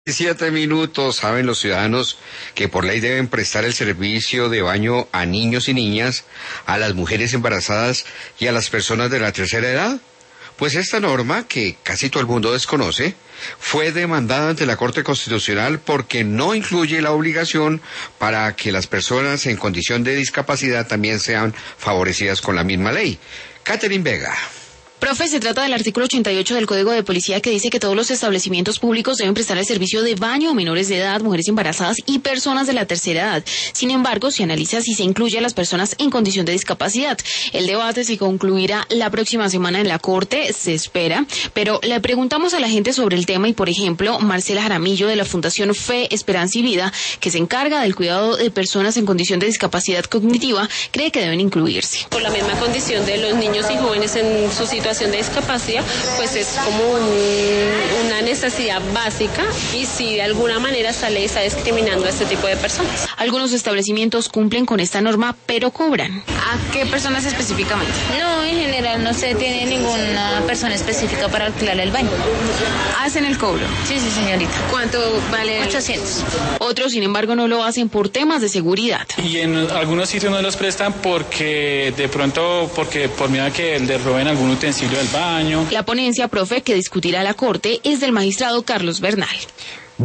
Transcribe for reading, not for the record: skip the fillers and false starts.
7 minutos. Saben los ciudadanos que por ley deben prestar el servicio de baño a niños y niñas, a las mujeres embarazadas y a las personas de la tercera edad. Pues esta norma, que casi todo el mundo desconoce, fue demandada ante la Corte Constitucional porque no incluye la obligación para que las personas en condición de discapacidad también sean favorecidas con la misma ley. Catherine Vega. Profe, se trata del artículo 88 del Código de Policía que dice que todos los establecimientos públicos deben prestar el servicio de baño a menores de edad, mujeres embarazadas y personas de la tercera edad. Sin embargo, se analiza si se incluye a las personas en condición de discapacidad. El debate se concluirá la próxima semana en la Corte, se espera, pero le preguntamos a la gente sobre el tema y, por ejemplo, Marcela Jaramillo de la Fundación Fe, Esperanza y Vida, que se encarga del cuidado de personas en condición de discapacidad cognitiva, cree que deben incluirse. Por la misma condición de los niños y jóvenes en su situación de discapacidad, pues es como una necesidad básica y si de alguna manera esta ley está discriminando a este tipo de personas. Algunos establecimientos cumplen con esta norma, pero cobran. ¿A qué personas específicamente? No, en general no se tiene ninguna persona específica para alquilar el baño. ¿Hacen el cobro? Sí, señorita. ¿Cuánto vale? 800. Otros, sin embargo, no lo hacen por temas de seguridad. Y en algunos sitios no los prestan porque de pronto, por miedo a que les roben algún utensilio del baño. La ponencia, profe, que discutirá la Corte es del magistrado Carlos Bernal.